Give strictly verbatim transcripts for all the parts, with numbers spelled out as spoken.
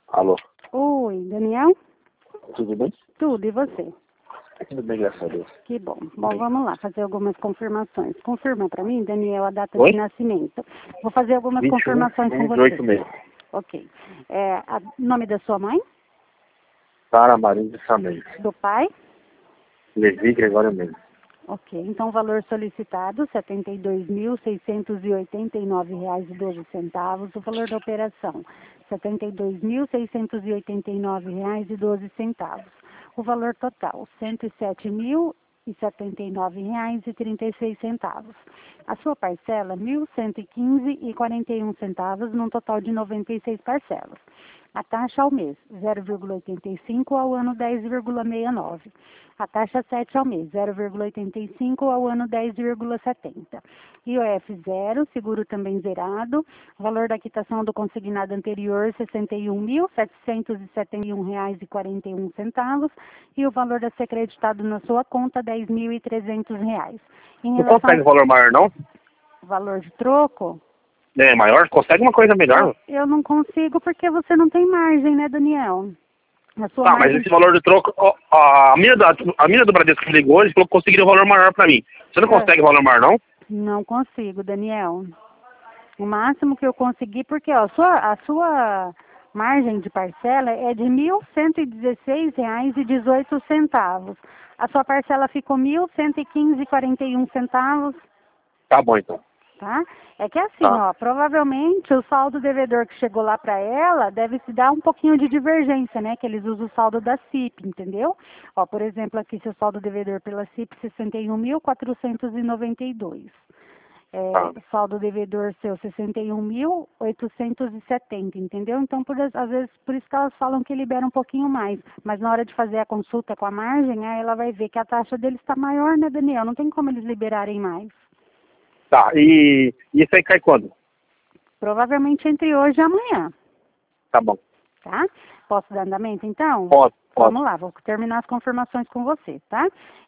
Alô, Oi, Daniel? tudo bem? Tudo, e você? Tudo bem, graças a Deus. Que bom. Bom, Bem. vamos lá, fazer algumas confirmações. Confirma para mim, Daniel, a data Oi? de nascimento. Vou fazer algumas vinte e um, confirmações com um, você. oito mesmo. Ok. É, a, nome da sua mãe? Para Marinho de Samentos. Do pai? Levi Gregório mesmo. Ok. Então, o valor solicitado, setenta e dois mil, seiscentos e oitenta e nove reais e doze centavos. O valor da operação, setenta e dois mil, seiscentos e oitenta e nove reais e doze centavos. O valor total, cento e sete mil e setenta e nove reais e trinta e seis centavos. A sua parcela, mil cento e quinze e quarenta e um centavos, num total de noventa e seis parcelas. A taxa ao mês, zero vírgula oitenta e cinco, ao ano dez vírgula sessenta e nove. A taxa sete ao mês, zero vírgula oitenta e cinco, ao ano dez vírgula setenta. I O F zero, seguro também zerado. Valor da quitação do consignado anterior, sessenta e um mil, setecentos e setenta e um reais e quarenta e um centavos. E o valor a ser creditado na sua conta, dez mil e trezentos reais. Em Não relação consegue ao valor maior, não? valor de troco, É, maior? Consegue uma coisa melhor? eu, eu não consigo porque você não tem margem, né, Daniel? A sua Tá, mas margem... esse valor de troco, ó, a mina, da, a mina do Bradesco que ligou, eles falou que conseguiria um valor maior pra mim. Você não É. consegue valor maior, não? Não consigo, Daniel. O máximo que eu consegui, porque ó, a sua, a sua margem de parcela é de mil cento e dezesseis reais e dezoito centavos. A sua parcela ficou mil cento e quinze reais e quarenta e um centavos, Tá bom, então. tá? É que assim, Tá. ó, provavelmente o saldo devedor que chegou lá para ela deve se dar um pouquinho de divergência, né? Que eles usam o saldo da C I P, entendeu? Ó, por exemplo, aqui seu saldo devedor pela C I P, sessenta e um mil quatrocentos e noventa e dois. É, Tá. saldo devedor seu, sessenta e um mil oitocentos e setenta, entendeu? Então, por, às vezes, por isso que elas falam que libera um pouquinho mais. Mas na hora de fazer a consulta com a margem, aí ela vai ver que a taxa deles está maior, né, Daniel? Não tem como eles liberarem mais. Tá, e, e isso aí cai quando? Provavelmente entre hoje e amanhã, Tá bom. tá? Posso dar andamento, então? Pode, pode. Vamos lá, vou terminar as confirmações com você, tá?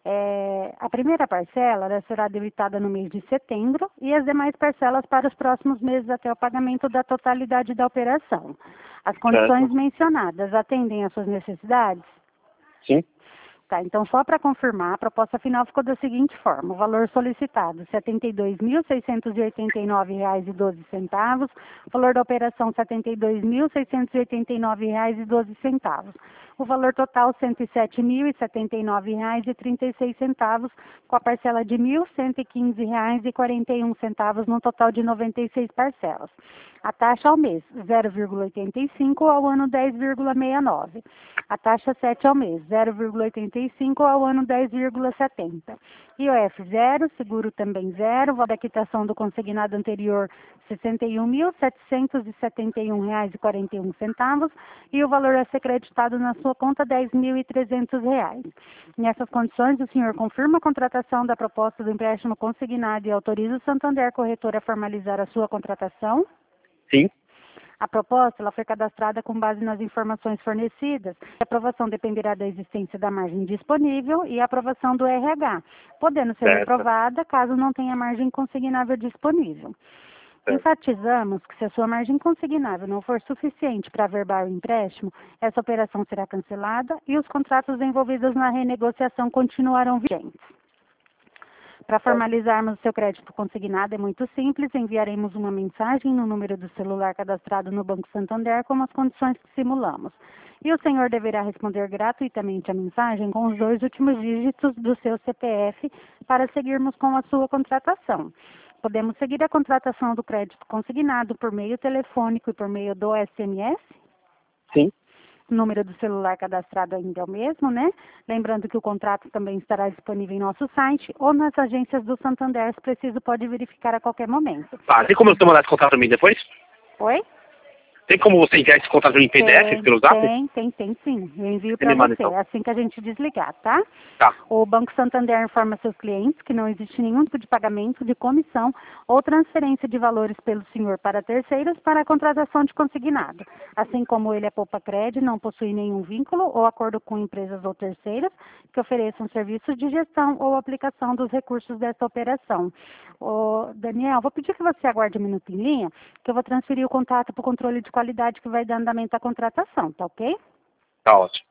É, a primeira parcela ela será debitada no mês de setembro e as demais parcelas para os próximos meses até o pagamento da totalidade da operação. As condições Certo. mencionadas atendem às suas necessidades? Sim. Tá, então só para confirmar, a proposta final ficou da seguinte forma: o valor solicitado, setenta e dois mil seiscentos e oitenta e nove reais e doze centavos, o valor da operação, setenta e dois mil seiscentos e oitenta e nove reais e doze centavos. O valor total, cento e sete mil e setenta e nove reais e trinta e seis centavos, com a parcela de mil cento e quinze reais e quarenta e um centavos, no total de noventa e seis parcelas. A taxa ao mês, zero vírgula oitenta e cinco, ao ano dez vírgula sessenta e nove. A taxa sete ao mês, zero vírgula oitenta e cinco, ao ano dez vírgula setenta. I O F zero, seguro também zero, valor da quitação do consignado anterior, sessenta e um mil setecentos e setenta e um reais e quarenta e um centavos, e o valor a ser creditado na sua conta, dez mil e trezentos reais. Nessas condições, o senhor confirma a contratação da proposta do empréstimo consignado e autoriza o Santander Corretora a formalizar a sua contratação? Sim. A proposta ela foi cadastrada com base nas informações fornecidas. A aprovação dependerá da existência da margem disponível e a aprovação do R H, podendo ser Certo. reprovada caso não tenha margem consignável disponível. Certo. Enfatizamos que se a sua margem consignável não for suficiente para averbar o empréstimo, essa operação será cancelada e os contratos envolvidos na renegociação continuarão vigentes. Para formalizarmos o seu crédito consignado é muito simples, enviaremos uma mensagem no número do celular cadastrado no Banco Santander com as condições que simulamos. E o senhor deverá responder gratuitamente a mensagem com os dois últimos dígitos do seu C P F para seguirmos com a sua contratação. Podemos seguir a contratação do crédito consignado por meio telefônico e por meio do S M S? Sim. O número do celular cadastrado ainda é o mesmo, né? Lembrando que o contrato também estará disponível em nosso site ou nas agências do Santander, se preciso, pode verificar a qualquer momento. Tá, tem como você mandar esse contato pra mim depois? Oi? Tem como você enviar esse contato em P D F Tem, pelo zap? tem, tem, tem sim. Eu envio Você para me manda, você, então. assim que a gente desligar, tá? Tá. O Banco Santander informa seus clientes que não existe nenhum tipo de pagamento, de comissão ou transferência de valores pelo senhor para terceiros para a contratação de consignado. Assim como ele é poupa-crédito, não possui nenhum vínculo ou acordo com empresas ou terceiras que ofereçam serviços de gestão ou aplicação dos recursos dessa operação. Ô, Daniel, vou pedir que você aguarde um minuto em linha, que eu vou transferir o contato para o controle de qualidade qualidade que vai dar andamento à contratação, tá ok? Tá ótimo.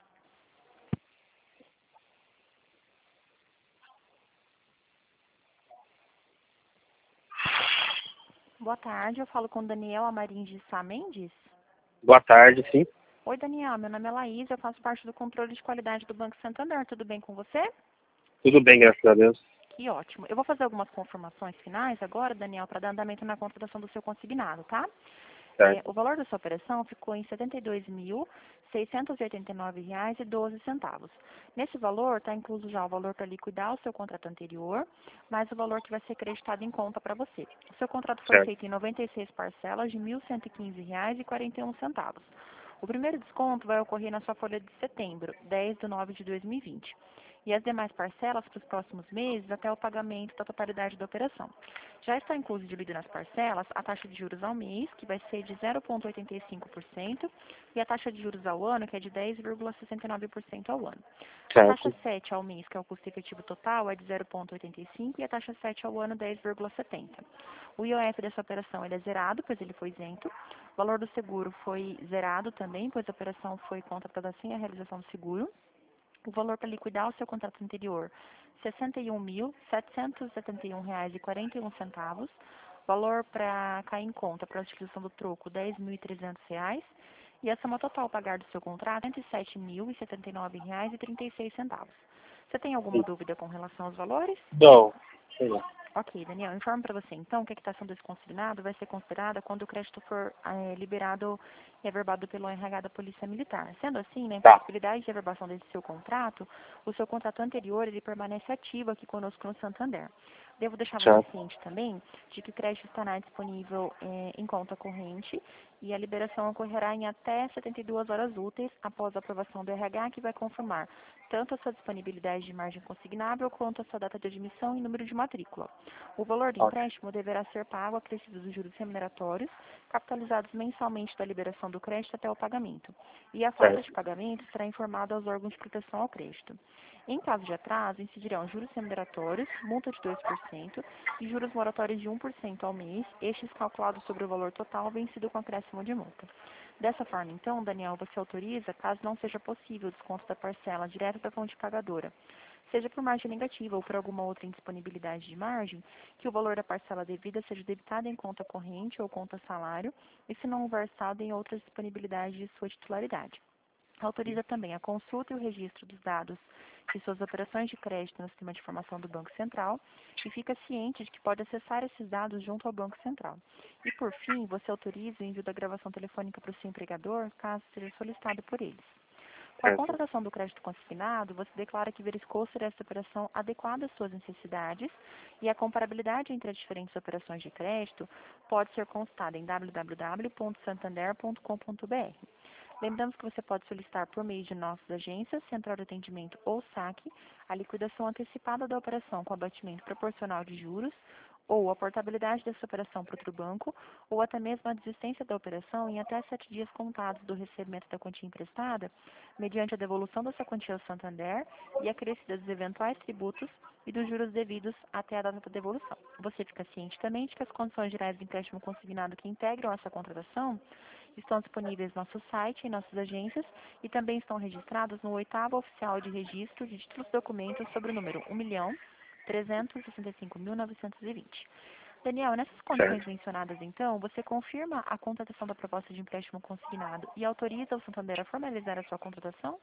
Boa tarde, eu falo com Daniel Amarim de Sá Mendes. Boa tarde, sim. Oi, Daniel, meu nome é Laís, eu faço parte do controle de qualidade do Banco Santander. Tudo bem com você? Tudo bem, graças a Deus. Que ótimo. Eu vou fazer algumas confirmações finais agora, Daniel, para dar andamento na contratação do seu consignado, tá? É, Certo. o valor da sua operação ficou em setenta e dois mil, seiscentos e oitenta e nove reais e doze centavos. Nesse valor está incluso já o valor para liquidar o seu contrato anterior, mais o valor que vai ser creditado em conta para você. O seu contrato foi Certo. feito em noventa e seis parcelas de mil cento e quinze reais e quarenta e um centavos. O primeiro desconto vai ocorrer na sua folha de setembro, dez de nove de dois mil e vinte. E as demais parcelas para os próximos meses até o pagamento da totalidade da operação. Já está incluso dividido nas parcelas a taxa de juros ao mês, que vai ser de zero vírgula oitenta e cinco por cento, e a taxa de juros ao ano, que é de dez vírgula sessenta e nove por cento ao ano. A Certo. taxa sete ao mês, que é o custo efetivo total, é de zero vírgula oitenta e cinco por cento e a taxa sete ao ano dez vírgula setenta por cento. O I O F dessa operação ele é zerado, pois ele foi isento. O valor do seguro foi zerado também, pois a operação foi contratada sem a realização do seguro. O valor para liquidar o seu contrato anterior, sessenta e um mil, setecentos e setenta e um reais e quarenta e um centavos. Valor para cair em conta para a utilização do troco, dez mil e trezentos reais. E a soma total a pagar do seu contrato, cento e sete mil e setenta e nove reais e trinta e seis centavos. Você tem alguma dúvida com relação aos valores? Não. Sei lá. Ok, Daniel, informo para você então que a quitação desse consignado vai ser considerada quando o crédito for eh, liberado e averbado pelo R H da Polícia Militar. Sendo assim, na Tá. impossibilidade de averbação desse seu contrato, o seu contrato anterior ele permanece ativo aqui conosco no Santander. Devo deixar você Certo. ciente também de que o crédito estará disponível eh, em conta corrente e a liberação ocorrerá em até setenta e duas horas úteis após a aprovação do R H, que vai confirmar tanto a sua disponibilidade de margem consignável quanto a sua data de admissão e número de matrícula. O valor do Ok. empréstimo deverá ser pago acrescido dos juros remuneratórios, capitalizados mensalmente da liberação do crédito até o pagamento. E a falta Certo. de pagamento será informada aos órgãos de proteção ao crédito. Em caso de atraso, incidirão juros remuneratórios, multa de dois por cento e juros moratórios de um por cento ao mês, estes calculados sobre o valor total vencido com acréscimo de multa. Dessa forma, então, Daniel, você autoriza, caso não seja possível o desconto da parcela direto da fonte pagadora, seja por margem negativa ou por alguma outra indisponibilidade de margem, que o valor da parcela devida seja debitado em conta corrente ou conta salário, e se não houver saldo em outras disponibilidades de sua titularidade. Autoriza também a consulta e o registro dos dados de suas operações de crédito no sistema de informação do Banco Central e fica ciente de que pode acessar esses dados junto ao Banco Central. E, por fim, você autoriza o envio da gravação telefônica para o seu empregador, caso seja solicitado por eles. Com a Certo. contratação do crédito consignado, você declara que verificou ser essa operação adequada às suas necessidades e a comparabilidade entre as diferentes operações de crédito pode ser consultada em w w w ponto santander ponto com ponto b r. Lembramos que você pode solicitar por meio de nossas agências, central de atendimento ou saque, a liquidação antecipada da operação com abatimento proporcional de juros, ou a portabilidade dessa operação para outro banco, ou até mesmo a desistência da operação em até sete dias contados do recebimento da quantia emprestada, mediante a devolução dessa quantia ao Santander e acrescida dos eventuais tributos e dos juros devidos até a data da devolução. Você fica ciente também de que as condições gerais do empréstimo consignado que integram essa contratação estão disponíveis no nosso site, em nossas agências, e também estão registradas no oitavo oficial de registro de títulos e documentos sobre o número um milhão trezentos e sessenta e cinco mil novecentos e vinte. Daniel, nessas condições Certo. mencionadas, então, você confirma a contratação da proposta de empréstimo consignado e autoriza o Santander a formalizar a sua contratação?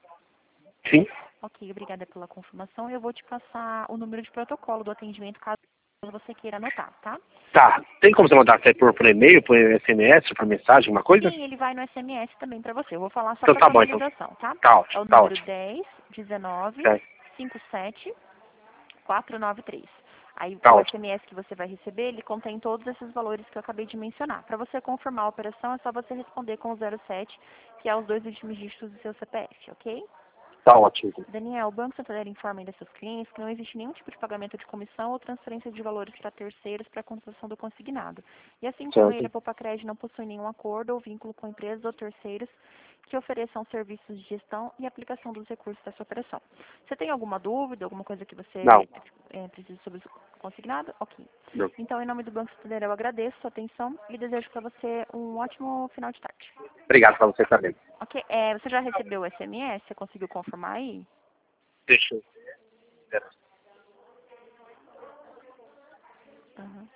Sim. Ok, obrigada pela confirmação. Eu vou te passar o número de protocolo do atendimento, caso você queira anotar, tá? Tá. Tem como você mandar até por, por e-mail, por S M S, por mensagem, alguma coisa? Sim, ele vai no S M S também para você. Eu vou falar só Então para tá bom, então. formalização, tá? Tá É ótimo, o tá número ótimo. dez, dezenove, Certo. cinquenta e sete, quatrocentos e noventa e três. Aí Tá o ótimo. S M S que você vai receber, ele contém todos esses valores que eu acabei de mencionar. Para você confirmar a operação, é só você responder com o zero sete, que é os dois últimos dígitos do seu C P F, ok? Tá ótimo. Daniel, o Banco Santander informa ainda seus clientes que não existe nenhum tipo de pagamento de comissão ou transferência de valores para terceiros para a contratação do consignado. E assim como ele, Certo. a Poupa Crédito não possui nenhum acordo ou vínculo com empresas ou terceiros que ofereçam serviços de gestão e aplicação dos recursos dessa operação. Você tem alguma dúvida, alguma coisa que você Não. é, precisa sobre o consignado? Ok. Não. Então, em nome do Banco Santander, eu agradeço a sua atenção e desejo para você um ótimo final de tarde. Obrigado para você também. Ok. É, você já recebeu o S M S? Você conseguiu confirmar aí? Deixa eu ver. Uhum.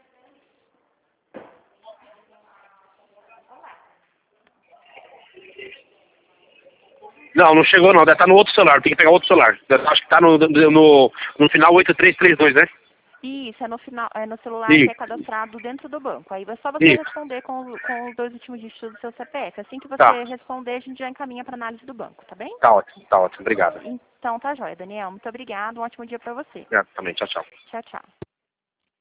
Não, não chegou não, deve estar no outro celular, tem que pegar outro celular. Acho que está no, no, no final oito três três dois, né? Isso, é no, final, é no celular Isso. que é cadastrado dentro do banco. Aí é só você Isso. responder com, com os dois últimos dígitos do seu C P F. Assim que você Tá. responder, a gente já encaminha para análise do banco, tá bem? Tá ótimo, tá ótimo, obrigado. Então tá jóia, Daniel. Muito obrigada. Um ótimo dia para você. É, também, tchau, tchau. Tchau, tchau.